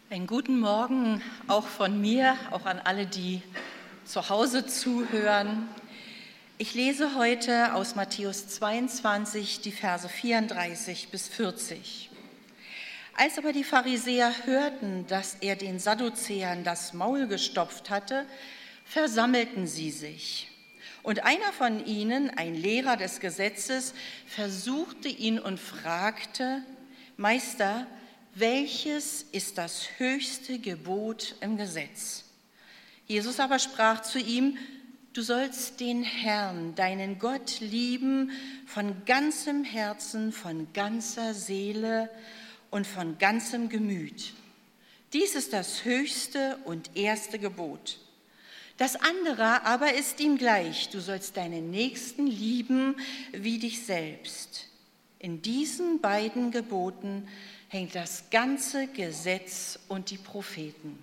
Einen guten Morgen auch von mir, auch an alle, die zu Hause zuhören. Ich lese heute aus Matthäus 22 die Verse 34 bis 40. Als aber die Pharisäer hörten, dass er den Sadduzäern das Maul gestopft hatte, versammelten sie sich. Und einer von ihnen, ein Lehrer des Gesetzes, versuchte ihn und fragte: Meister, welches ist das höchste Gebot im Gesetz? Jesus aber sprach zu ihm: Du sollst den Herrn, deinen Gott, lieben von ganzem Herzen, von ganzer Seele und von ganzem Gemüt. Dies ist das höchste und erste Gebot. Das andere aber ist ihm gleich: Du sollst deinen Nächsten lieben wie dich selbst. In diesen beiden Geboten hängt das ganze Gesetz und die Propheten.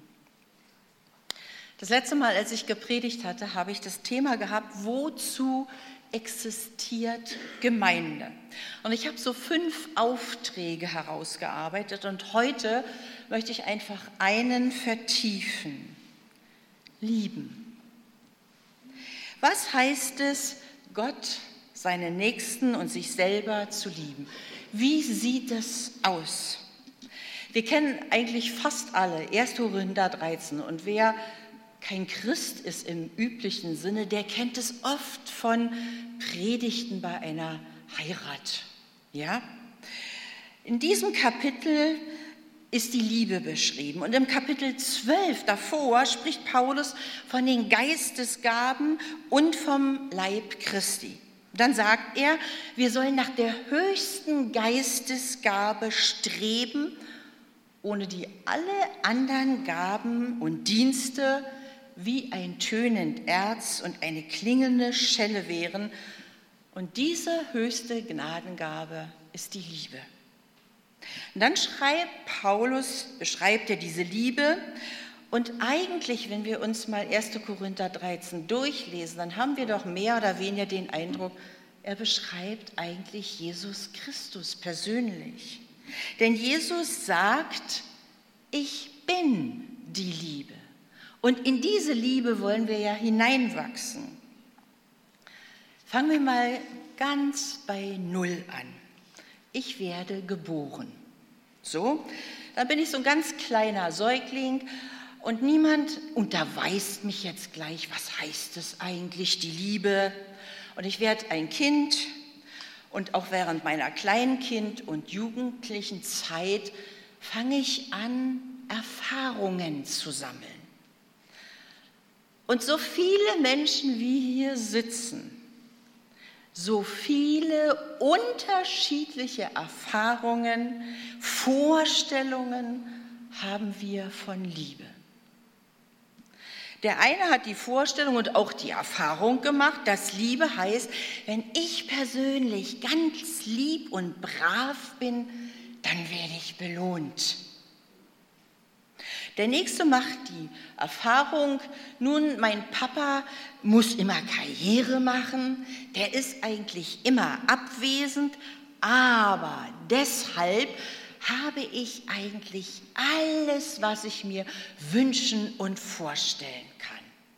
Das letzte Mal, als ich gepredigt hatte, habe ich das Thema gehabt: Wozu existiert Gemeinde? Und ich habe so 5 Aufträge herausgearbeitet und heute möchte ich einfach einen vertiefen: Lieben. Was heißt es, Gott, seinen Nächsten und sich selber zu lieben? Wie sieht es aus? Wir kennen eigentlich fast alle 1. Korinther 13 und wer kein Christ ist im üblichen Sinne, der kennt es oft von Predigten bei einer Heirat. Ja? In diesem Kapitel ist die Liebe beschrieben und im Kapitel 12 davor spricht Paulus von den Geistesgaben und vom Leib Christi. Dann sagt er, wir sollen nach der höchsten Geistesgabe streben, ohne die alle anderen Gaben und Dienste wie ein tönend Erz und eine klingende Schelle wären. Und diese höchste Gnadengabe ist die Liebe. Und dann beschreibt er diese Liebe. Und eigentlich, wenn wir uns mal 1. Korinther 13 durchlesen, dann haben wir doch mehr oder weniger den Eindruck, er beschreibt eigentlich Jesus Christus persönlich. Denn Jesus sagt, ich bin die Liebe. Und in diese Liebe wollen wir ja hineinwachsen. Fangen wir mal ganz bei Null an. Ich werde geboren. So, dann bin ich so ein ganz kleiner Säugling und niemand unterweist mich jetzt gleich, was heißt es eigentlich, die Liebe? Und ich werde ein Kind. Und auch während meiner Kleinkind- und jugendlichen Zeit fange ich an, Erfahrungen zu sammeln. Und so viele Menschen wie hier sitzen, so viele unterschiedliche Erfahrungen, Vorstellungen haben wir von Liebe. Der eine hat die Vorstellung und auch die Erfahrung gemacht, dass Liebe heißt, wenn ich persönlich ganz lieb und brav bin, dann werde ich belohnt. Der nächste macht die Erfahrung, nun, mein Papa muss immer Karriere machen, der ist eigentlich immer abwesend, aber deshalb habe ich eigentlich alles, was ich mir wünschen und vorstellen kann.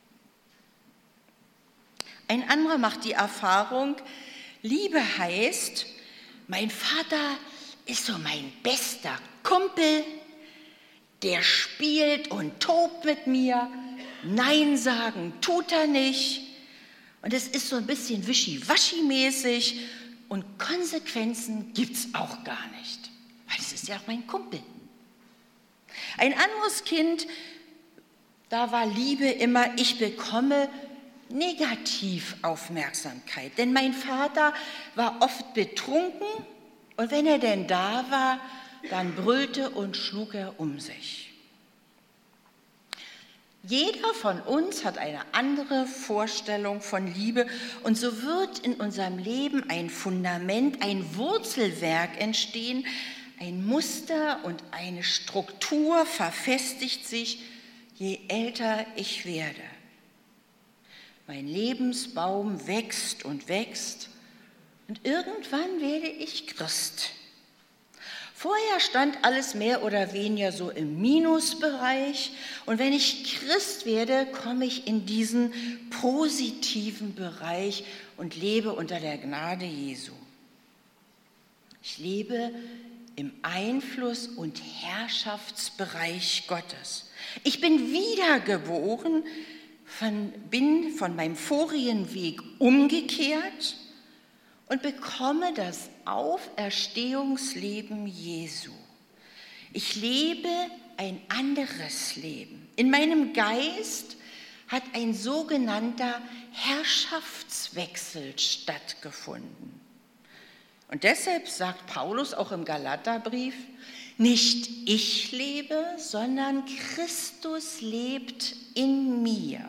Ein anderer macht die Erfahrung, Liebe heißt, mein Vater ist so mein bester Kumpel, der spielt und tobt mit mir, Nein sagen tut er nicht und es ist so ein bisschen wischiwaschi-mäßig und Konsequenzen gibt's auch gar nicht. Das ist ja auch mein Kumpel. Ein anderes Kind, da war Liebe immer, ich bekomme Negativaufmerksamkeit. Denn mein Vater war oft betrunken und wenn er denn da war, dann brüllte und schlug er um sich. Jeder von uns hat eine andere Vorstellung von Liebe und so wird in unserem Leben ein Fundament, ein Wurzelwerk entstehen, ein Muster und eine Struktur verfestigt sich, je älter ich werde. Mein Lebensbaum wächst und wächst und irgendwann werde ich Christ. Vorher stand alles mehr oder weniger so im Minusbereich und wenn ich Christ werde, komme ich in diesen positiven Bereich und lebe unter der Gnade Jesu. Ich lebe im Einfluss- und Herrschaftsbereich Gottes. Ich bin wiedergeboren, bin von meinem vorigen Weg umgekehrt und bekomme das Auferstehungsleben Jesu. Ich lebe ein anderes Leben. In meinem Geist hat ein sogenannter Herrschaftswechsel stattgefunden. Und deshalb sagt Paulus auch im Galaterbrief, nicht ich lebe, sondern Christus lebt in mir.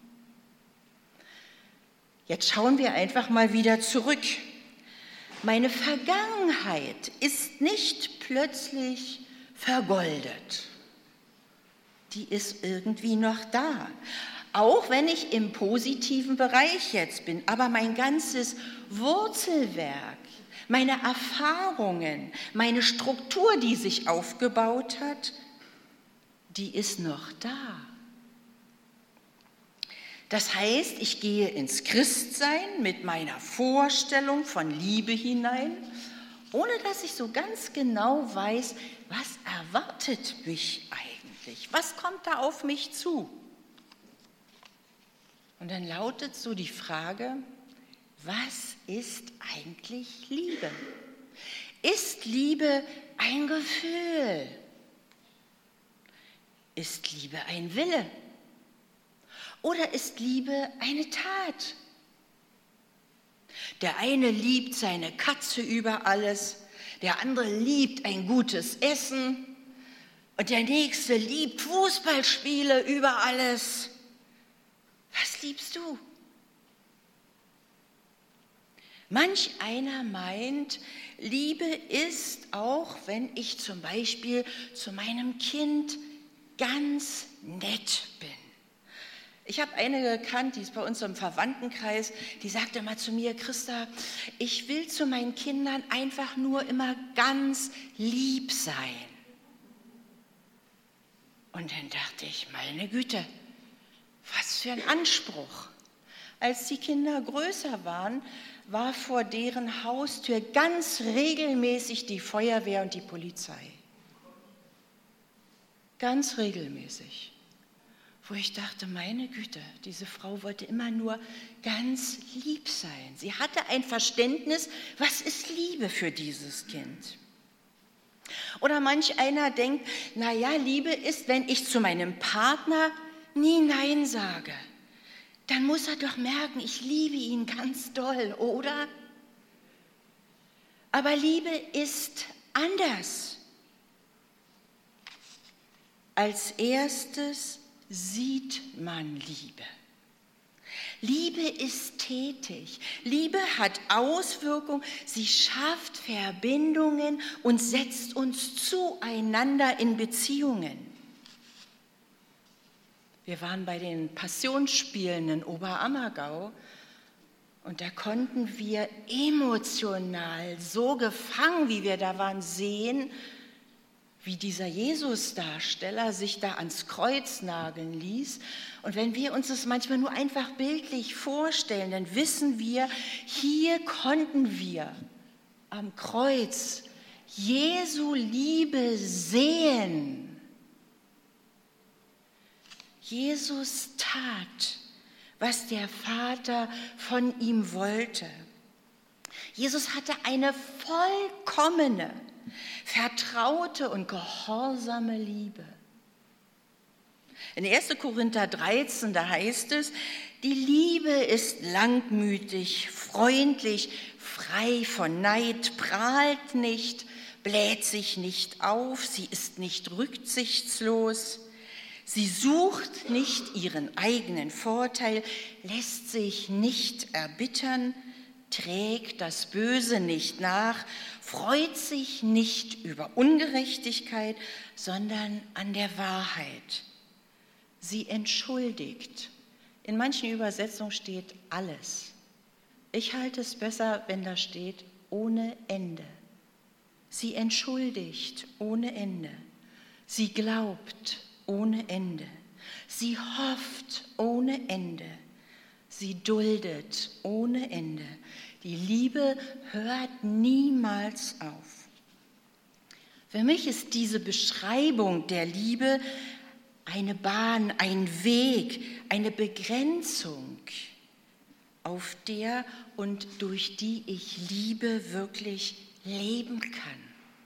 Jetzt schauen wir einfach mal wieder zurück. Meine Vergangenheit ist nicht plötzlich vergoldet. Die ist irgendwie noch da. Auch wenn ich im positiven Bereich jetzt bin, aber mein ganzes Wurzelwerk, meine Erfahrungen, meine Struktur, die sich aufgebaut hat, die ist noch da. Das heißt, ich gehe ins Christsein mit meiner Vorstellung von Liebe hinein, ohne dass ich so ganz genau weiß, was erwartet mich eigentlich? Was kommt da auf mich zu? Und dann lautet so die Frage, was ist eigentlich Liebe? Ist Liebe ein Gefühl? Ist Liebe ein Wille? Oder ist Liebe eine Tat? Der eine liebt seine Katze über alles, der andere liebt ein gutes Essen und der nächste liebt Fußballspiele über alles. Was liebst du? Manch einer meint, Liebe ist auch, wenn ich zum Beispiel zu meinem Kind ganz nett bin. Ich habe eine gekannt, die ist bei uns im Verwandtenkreis, die sagte mal zu mir, Christa, ich will zu meinen Kindern einfach nur immer ganz lieb sein. Und dann dachte ich, meine Güte, was für ein Anspruch. Als die Kinder größer waren, war vor deren Haustür ganz regelmäßig die Feuerwehr und die Polizei. Ganz regelmäßig. Wo ich dachte, meine Güte, diese Frau wollte immer nur ganz lieb sein. Sie hatte ein Verständnis, was ist Liebe für dieses Kind. Oder manch einer denkt, naja, Liebe ist, wenn ich zu meinem Partner nie Nein sage. Dann muss er doch merken, ich liebe ihn ganz doll, oder? Aber Liebe ist anders. Als erstes sieht man Liebe. Liebe ist tätig. Liebe hat Auswirkungen. Sie schafft Verbindungen und setzt uns zueinander in Beziehungen. Wir waren bei den Passionsspielen in Oberammergau und da konnten wir emotional so gefangen, wie wir da waren, sehen, wie dieser Jesus-Darsteller sich da ans Kreuz nageln ließ. Und wenn wir uns das manchmal nur einfach bildlich vorstellen, dann wissen wir, hier konnten wir am Kreuz Jesu Liebe sehen. Jesus tat, was der Vater von ihm wollte. Jesus hatte eine vollkommene, vertraute und gehorsame Liebe. In 1. Korinther 13, da heißt es, die Liebe ist langmütig, freundlich, frei von Neid, prahlt nicht, bläht sich nicht auf, sie ist nicht rücksichtslos, sie sucht nicht ihren eigenen Vorteil, lässt sich nicht erbittern, trägt das Böse nicht nach, freut sich nicht über Ungerechtigkeit, sondern an der Wahrheit. Sie entschuldigt. In manchen Übersetzungen steht alles. Ich halte es besser, wenn da steht ohne Ende. Sie entschuldigt ohne Ende. Sie glaubt ohne Ende. Sie hofft ohne Ende. Sie duldet ohne Ende. Die Liebe hört niemals auf. Für mich ist diese Beschreibung der Liebe eine Bahn, ein Weg, eine Begrenzung, auf der und durch die ich Liebe wirklich leben kann.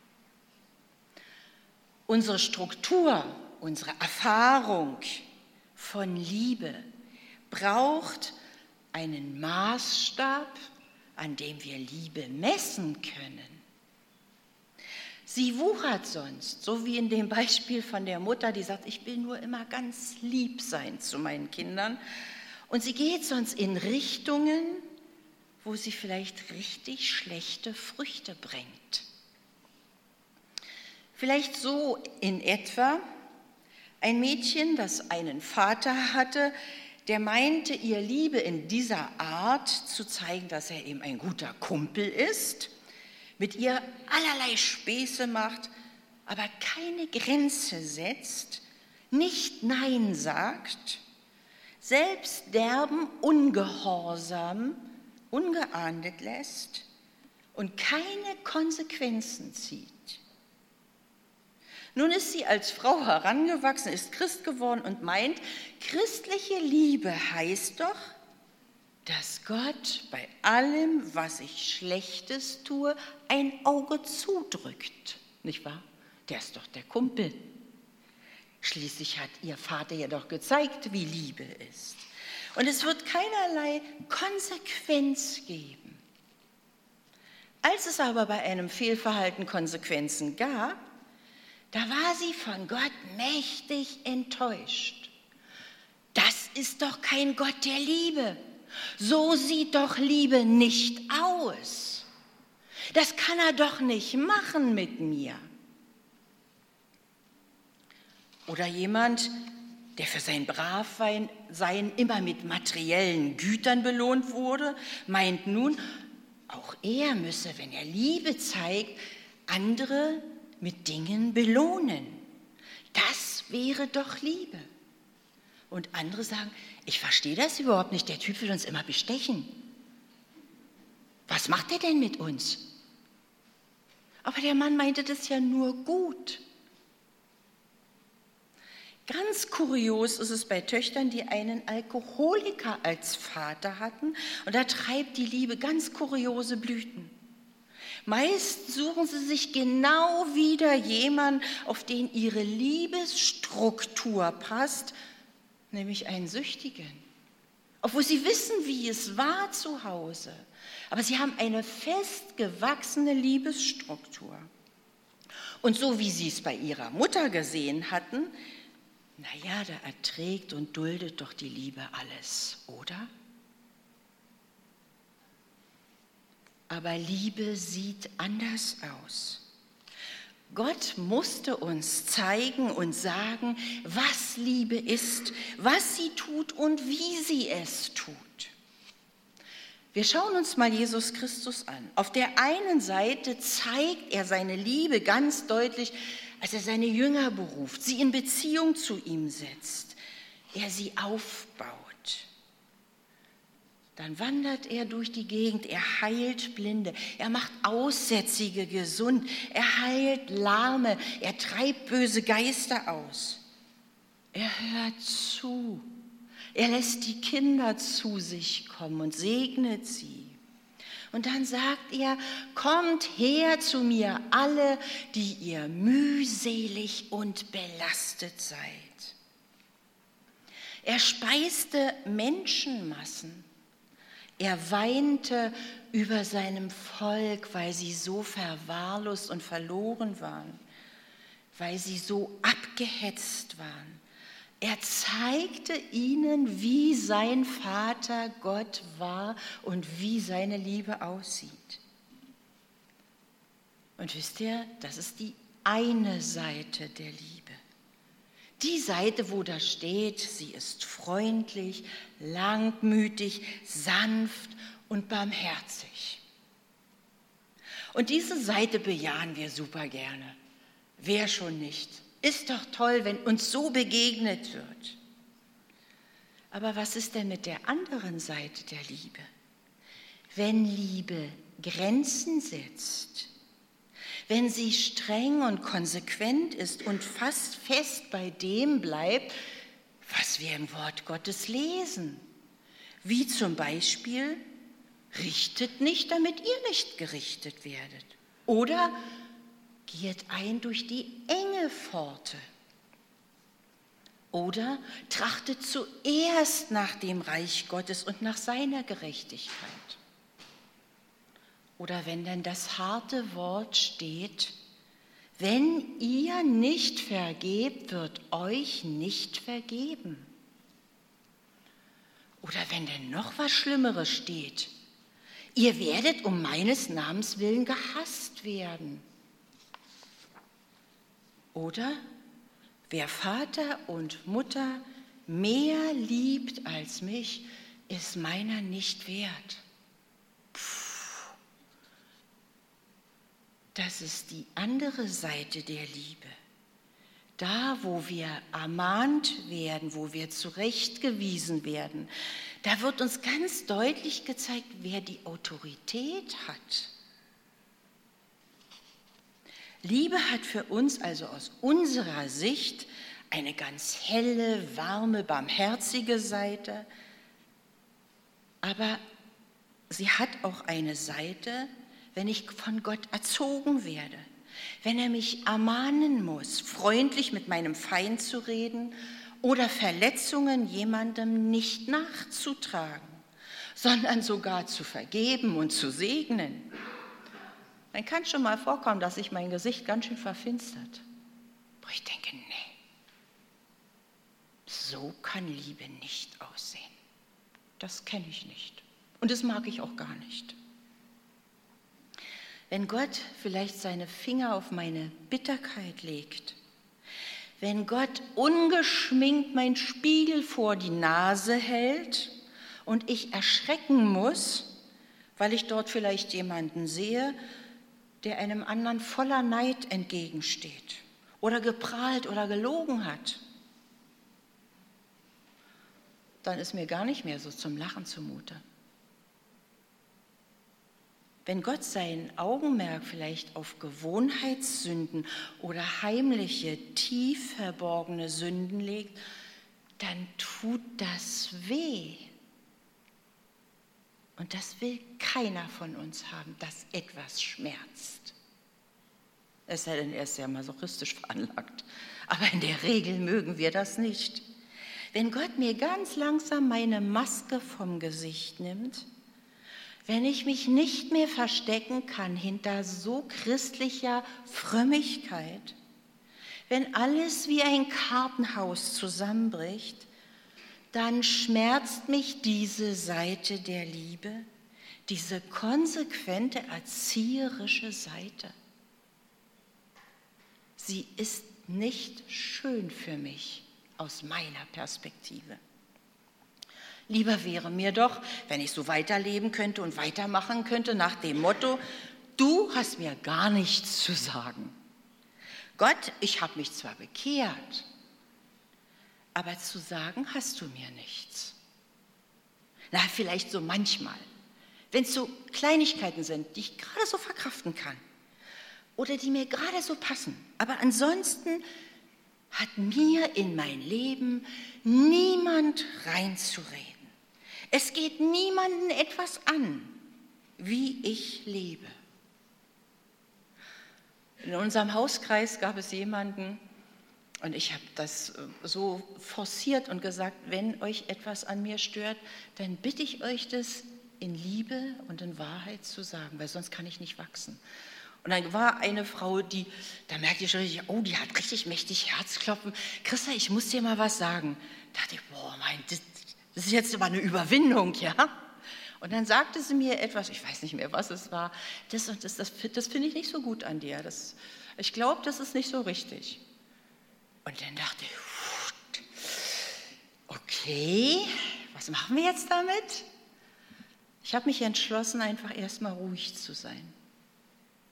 Unsere Struktur, unsere Erfahrung von Liebe braucht einen Maßstab, an dem wir Liebe messen können. Sie wuchert sonst, so wie in dem Beispiel von der Mutter, die sagt, ich will nur immer ganz lieb sein zu meinen Kindern. Und sie geht sonst in Richtungen, wo sie vielleicht richtig schlechte Früchte bringt. Vielleicht so in etwa ein Mädchen, das einen Vater hatte, der meinte, ihr Liebe in dieser Art zu zeigen, dass er eben ein guter Kumpel ist, mit ihr allerlei Späße macht, aber keine Grenze setzt, nicht Nein sagt, selbst derben Ungehorsam ungeahndet lässt und keine Konsequenzen zieht. Nun ist sie als Frau herangewachsen, ist Christ geworden und meint, christliche Liebe heißt doch, dass Gott bei allem, was ich Schlechtes tue, ein Auge zudrückt. Nicht wahr? Der ist doch der Kumpel. Schließlich hat ihr Vater ja doch gezeigt, wie Liebe ist. Und es wird keinerlei Konsequenz geben. Als es aber bei einem Fehlverhalten Konsequenzen gab, da war sie von Gott mächtig enttäuscht. Das ist doch kein Gott der Liebe. So sieht doch Liebe nicht aus. Das kann er doch nicht machen mit mir. Oder jemand, der für sein Bravsein immer mit materiellen Gütern belohnt wurde, meint nun, auch er müsse, wenn er Liebe zeigt, andere mit Dingen belohnen. Das wäre doch Liebe. Und andere sagen, ich verstehe das überhaupt nicht, der Typ will uns immer bestechen. Was macht er denn mit uns? Aber der Mann meinte das ja nur gut. Ganz kurios ist es bei Töchtern, die einen Alkoholiker als Vater hatten. Und da treibt die Liebe ganz kuriose Blüten. Meist suchen sie sich genau wieder jemanden, auf den ihre Liebesstruktur passt, nämlich einen Süchtigen. Obwohl sie wissen, wie es war zu Hause. Aber sie haben eine festgewachsene Liebesstruktur. Und so wie sie es bei ihrer Mutter gesehen hatten, naja, da erträgt und duldet doch die Liebe alles, oder? Aber Liebe sieht anders aus. Gott musste uns zeigen und sagen, was Liebe ist, was sie tut und wie sie es tut. Wir schauen uns mal Jesus Christus an. Auf der einen Seite zeigt er seine Liebe ganz deutlich, als er seine Jünger beruft, sie in Beziehung zu ihm setzt, er sie aufbaut. Dann wandert er durch die Gegend, er heilt Blinde, er macht Aussätzige gesund, er heilt Lahme, er treibt böse Geister aus. Er hört zu, er lässt die Kinder zu sich kommen und segnet sie. Und dann sagt er, kommt her zu mir alle, die ihr mühselig und belastet seid. Er speiste Menschenmassen. Er weinte über seinem Volk, weil sie so verwahrlost und verloren waren, weil sie so abgehetzt waren. Er zeigte ihnen, wie sein Vater Gott war und wie seine Liebe aussieht. Und wisst ihr, das ist die eine Seite der Liebe. Die Seite, wo da steht, sie ist freundlich, langmütig, sanft und barmherzig. Und diese Seite bejahen wir super gerne. Wer schon nicht? Ist doch toll, wenn uns so begegnet wird. Aber was ist denn mit der anderen Seite der Liebe? Wenn Liebe Grenzen setzt, wenn sie streng und konsequent ist und fast fest bei dem bleibt, was wir im Wort Gottes lesen, wie zum Beispiel, richtet nicht, damit ihr nicht gerichtet werdet. Oder geht ein durch die enge Pforte. Oder trachtet zuerst nach dem Reich Gottes und nach seiner Gerechtigkeit. Oder wenn dann das harte Wort steht, wenn ihr nicht vergebt, wird euch nicht vergeben. Oder wenn denn noch was Schlimmeres steht, ihr werdet um meines Namens willen gehasst werden. Oder wer Vater und Mutter mehr liebt als mich, ist meiner nicht wert. Das ist die andere Seite der Liebe. Da, wo wir ermahnt werden, wo wir zurechtgewiesen werden, da wird uns ganz deutlich gezeigt, wer die Autorität hat. Liebe hat für uns also aus unserer Sicht eine ganz helle, warme, barmherzige Seite, aber sie hat auch eine Seite, wenn ich von Gott erzogen werde, wenn er mich ermahnen muss, freundlich mit meinem Feind zu reden oder Verletzungen jemandem nicht nachzutragen, sondern sogar zu vergeben und zu segnen. Dann kann schon mal vorkommen, dass sich mein Gesicht ganz schön verfinstert. Aber ich denke, nee, so kann Liebe nicht aussehen. Das kenne ich nicht und das mag ich auch gar nicht. Wenn Gott vielleicht seine Finger auf meine Bitterkeit legt, wenn Gott ungeschminkt mein Spiegel vor die Nase hält und ich erschrecken muss, weil ich dort vielleicht jemanden sehe, der einem anderen voller Neid entgegensteht oder geprahlt oder gelogen hat, dann ist mir gar nicht mehr so zum Lachen zumute. Wenn Gott sein Augenmerk vielleicht auf Gewohnheitssünden oder heimliche, tief verborgene Sünden legt, dann tut das weh. Und das will keiner von uns haben, dass etwas schmerzt. Es sei denn, er ist ja masochistisch veranlagt. Aber in der Regel mögen wir das nicht. Wenn Gott mir ganz langsam meine Maske vom Gesicht nimmt, wenn ich mich nicht mehr verstecken kann hinter so christlicher Frömmigkeit, wenn alles wie ein Kartenhaus zusammenbricht, dann schmerzt mich diese Seite der Liebe, diese konsequente erzieherische Seite. Sie ist nicht schön für mich aus meiner Perspektive. Lieber wäre mir doch, wenn ich so weiterleben könnte und weitermachen könnte nach dem Motto, du hast mir gar nichts zu sagen. Gott, ich habe mich zwar bekehrt, aber zu sagen hast du mir nichts. Na, vielleicht so manchmal, wenn es so Kleinigkeiten sind, die ich gerade so verkraften kann oder die mir gerade so passen. Aber ansonsten hat mir in mein Leben niemand reinzureden. Es geht niemanden etwas an, wie ich lebe. In unserem Hauskreis gab es jemanden, und ich habe das so forciert und gesagt, wenn euch etwas an mir stört, dann bitte ich euch das in Liebe und in Wahrheit zu sagen, weil sonst kann ich nicht wachsen. Und dann war eine Frau, da merkte ich schon richtig, oh, die hat richtig mächtig Herzklopfen. Christa, ich muss dir mal was sagen. Da dachte ich, boah, das ist jetzt aber eine Überwindung, ja? Und dann sagte sie mir etwas, ich weiß nicht mehr, was es war, das finde ich nicht so gut an dir. Ich glaube, das ist nicht so richtig. Und dann dachte ich, okay, was machen wir jetzt damit? Ich habe mich entschlossen, einfach erstmal ruhig zu sein.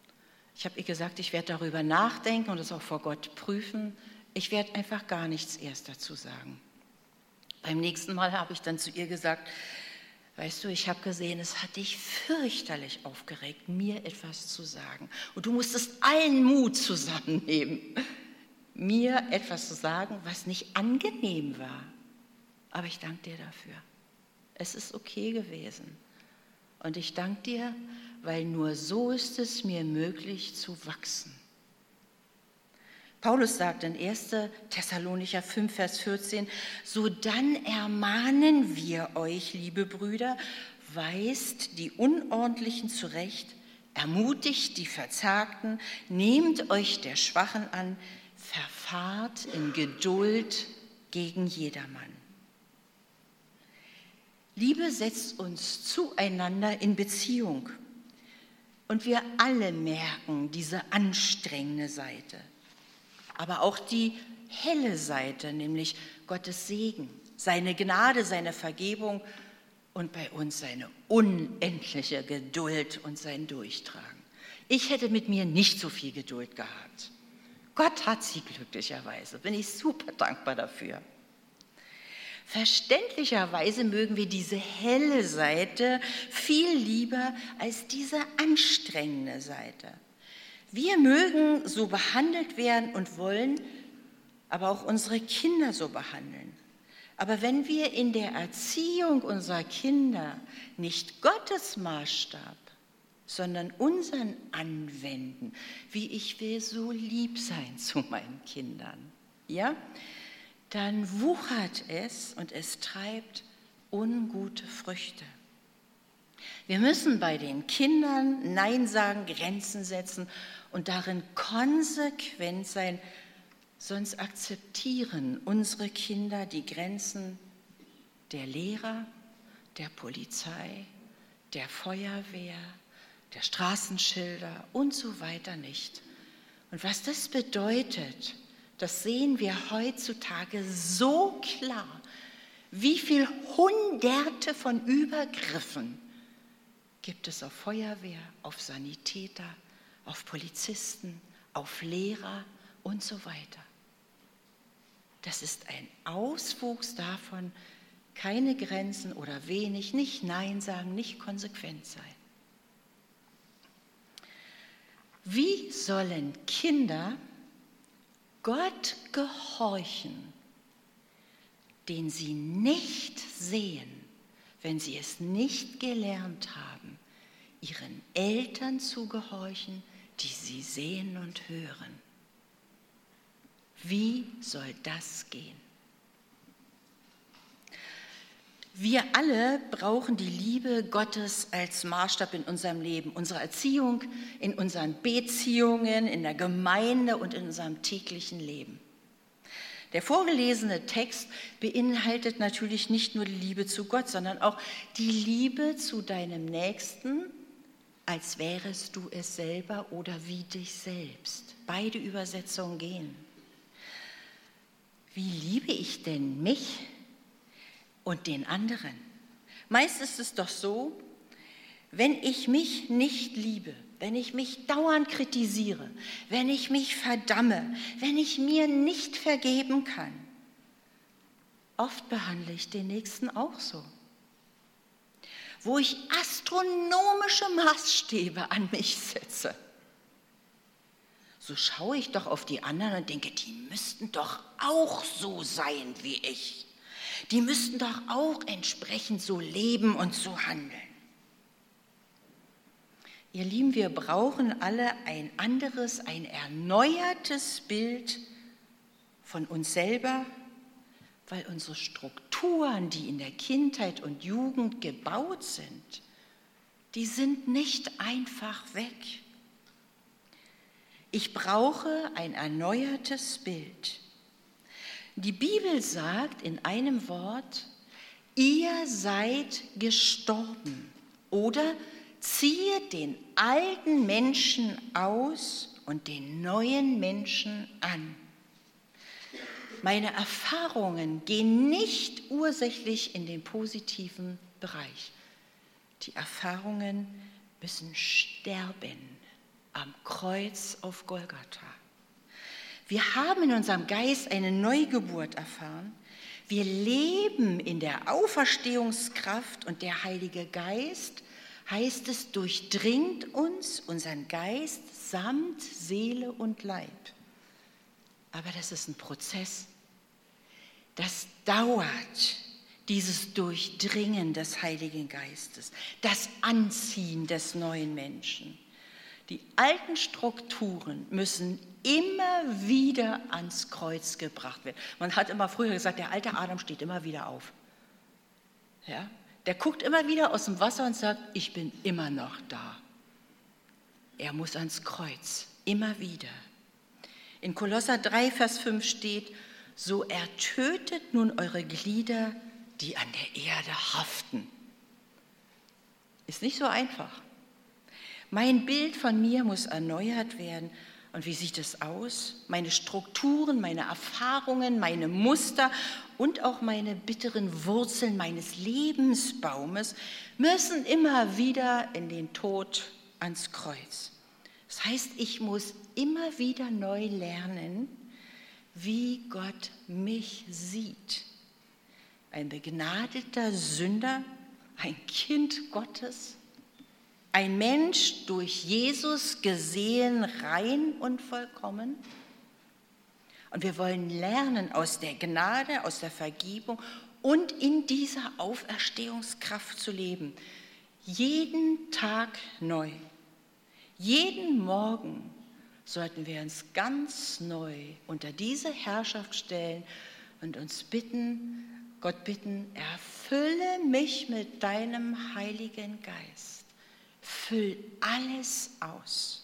Ich habe ihr gesagt, ich werde darüber nachdenken und es auch vor Gott prüfen. Ich werde einfach gar nichts erst dazu sagen. Beim nächsten Mal habe ich dann zu ihr gesagt, weißt du, ich habe gesehen, es hat dich fürchterlich aufgeregt, mir etwas zu sagen. Und du musstest allen Mut zusammennehmen, mir etwas zu sagen, was nicht angenehm war. Aber ich danke dir dafür. Es ist okay gewesen. Und ich danke dir, weil nur so ist es mir möglich zu wachsen. Paulus sagt in 1. Thessalonicher 5, Vers 14, sodann ermahnen wir euch, liebe Brüder, weist die Unordentlichen zurecht, ermutigt die Verzagten, nehmt euch der Schwachen an, verfahrt in Geduld gegen jedermann. Liebe setzt uns zueinander in Beziehung. Und wir alle merken diese anstrengende Seite, aber auch die helle Seite, nämlich Gottes Segen, seine Gnade, seine Vergebung und bei uns seine unendliche Geduld und sein Durchtragen. Ich hätte mit mir nicht so viel Geduld gehabt. Gott hat sie glücklicherweise, bin ich super dankbar dafür. Verständlicherweise mögen wir diese helle Seite viel lieber als diese anstrengende Seite. Wir mögen so behandelt werden und wollen aber auch unsere Kinder so behandeln. Aber wenn wir in der Erziehung unserer Kinder nicht Gottes Maßstab, sondern unseren anwenden, wie ich will so lieb sein zu meinen Kindern, ja, dann wuchert es und es treibt ungute Früchte. Wir müssen bei den Kindern Nein sagen, Grenzen setzen und darin konsequent sein, sonst akzeptieren unsere Kinder die Grenzen der Lehrer, der Polizei, der Feuerwehr, der Straßenschilder und so weiter nicht. Und was das bedeutet, das sehen wir heutzutage so klar, wie viele Hunderte von Übergriffen gibt es auf Feuerwehr, auf Sanitäter, auf Polizisten, auf Lehrer und so weiter. Das ist ein Auswuchs davon, keine Grenzen oder wenig, nicht Nein sagen, nicht konsequent sein. Wie sollen Kinder Gott gehorchen, den sie nicht sehen, wenn sie es nicht gelernt haben, ihren Eltern zu gehorchen, die sie sehen und hören? Wie soll das gehen? Wir alle brauchen die Liebe Gottes als Maßstab in unserem Leben, unserer Erziehung, in unseren Beziehungen, in der Gemeinde und in unserem täglichen Leben. Der vorgelesene Text beinhaltet natürlich nicht nur die Liebe zu Gott, sondern auch die Liebe zu deinem Nächsten, als wärest du es selber oder wie dich selbst. Beide Übersetzungen gehen. Wie liebe ich denn mich und den anderen? Meist ist es doch so, wenn ich mich nicht liebe, wenn ich mich dauernd kritisiere, wenn ich mich verdamme, wenn ich mir nicht vergeben kann, oft behandle ich den Nächsten auch so. Wo ich astronomische Maßstäbe an mich setze, so schaue ich doch auf die anderen und denke, die müssten doch auch so sein wie ich. Die müssten doch auch entsprechend so leben und so handeln. Ihr Lieben, wir brauchen alle ein anderes, ein erneuertes Bild von uns selber, weil unsere Strukturen, die in der Kindheit und Jugend gebaut sind, die sind nicht einfach weg. Ich brauche ein erneuertes Bild. Die Bibel sagt in einem Wort, ihr seid gestorben oder ziehe den alten Menschen aus und den neuen Menschen an. Meine Erfahrungen gehen nicht ursächlich in den positiven Bereich. Die Erfahrungen müssen sterben. am Kreuz auf Golgatha. Wir haben in unserem Geist eine Neugeburt erfahren. Wir leben in der Auferstehungskraft und der Heilige Geist, heißt es, durchdringt uns, unseren Geist, samt Seele und Leib. Aber das ist ein Prozess. Das dauert, dieses Durchdringen des Heiligen Geistes, das Anziehen des neuen Menschen. Die alten Strukturen müssen immer wieder ans Kreuz gebracht werden. Man hat immer früher gesagt, der alte Adam steht immer wieder auf. Ja? Der guckt immer wieder aus dem Wasser und sagt, ich bin immer noch da. Er muss ans Kreuz, immer wieder. In Kolosser 3, Vers 5 steht, so ertötet nun eure Glieder, die an der Erde haften. Ist nicht so einfach. Mein Bild von mir muss erneuert werden. Und wie sieht es aus? Meine Strukturen, meine Erfahrungen, meine Muster und auch meine bitteren Wurzeln meines Lebensbaumes müssen immer wieder in den Tod ans Kreuz. Das heißt, ich muss immer wieder neu lernen, wie Gott mich sieht. Ein begnadeter Sünder, ein Kind Gottes, ein Mensch durch Jesus gesehen, rein und vollkommen. Und wir wollen lernen aus der Gnade, aus der Vergebung und in dieser Auferstehungskraft zu leben. Jeden Tag neu. Jeden Morgen sollten wir uns ganz neu unter diese Herrschaft stellen und uns bitten, Gott bitten, erfülle mich mit deinem Heiligen Geist. Füll alles aus.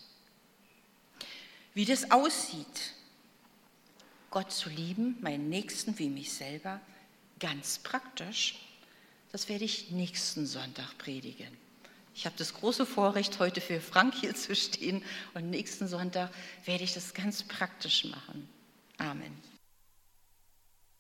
Wie das aussieht, Gott zu lieben, meinen Nächsten wie mich selber, ganz praktisch, das werde ich nächsten Sonntag predigen. Ich habe das große Vorrecht, heute für Frank hier zu stehen und nächsten Sonntag werde ich das ganz praktisch machen. Amen.